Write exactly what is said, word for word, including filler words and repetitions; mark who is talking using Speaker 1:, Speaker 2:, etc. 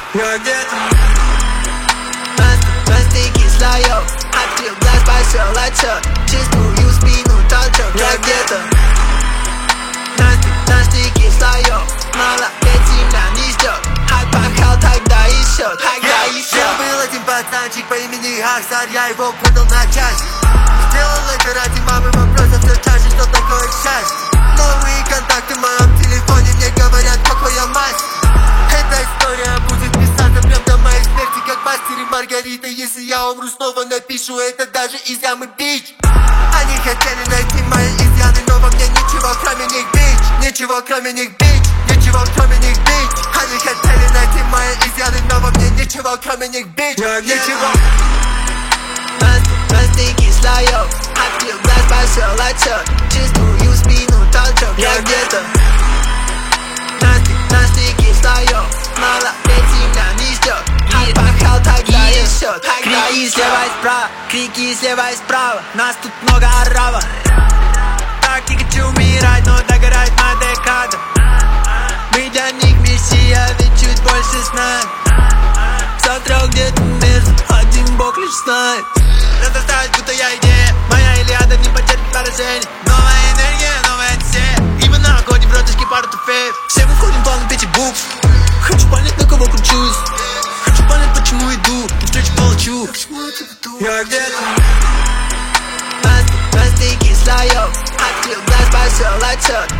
Speaker 1: Я где-то на, на стыке слоев. Открыл глаз, пошел отчет. Чистую спину толчок. Я где-то на, на стыке слоев. Молодец, земля не ждет. Отпахал тогда и счет, тогда и счет.
Speaker 2: Я был один пацанчик по имени Ахсар. Я его продал на чаще. Сделал это ради мамы, вопросов все чаще. Что такое счастье? Новые контакты в моем телефоне мне говорят, какой я мастер. Эта история будет писаться прям до моей смерти, как мастер и Маргарита. Если я умру, снова напишу это даже из ямы бич. Они хотели найти мои изъяны, но во мне ничего кроме них бич. Ничего кроме них бич, ничего кроме них бич. Они хотели найти мои изъяны, но во мне ничего кроме них бич. Ничего.
Speaker 1: На стыке слоев. Открыл глаз, пошел отчет. Чистую спину толчок. Я где-то на стыке слоев. Молодец, земля не ждет. Отпахал тогда и счет. Крики слева и справа, крики слева и справа. Нас тут много арабов. Так не хочу умирать, но догорает моя декада. Мы для них мессия, ведь чуть больше знает. Завтра где-то между один бог лишь знает. Надо ставить, будто я идея. Моя Илиада не потерпит поражение. Новая энергия, новая цель. И мы на охоте в роточке пару трофеев. Все выходим в план пяти букв. Хочу понять, на кого кручусь. Хочу понять, почему иду. Навстречу получу. Я где-то на, на стыке слоев. Открыл глаз, пошел отчет.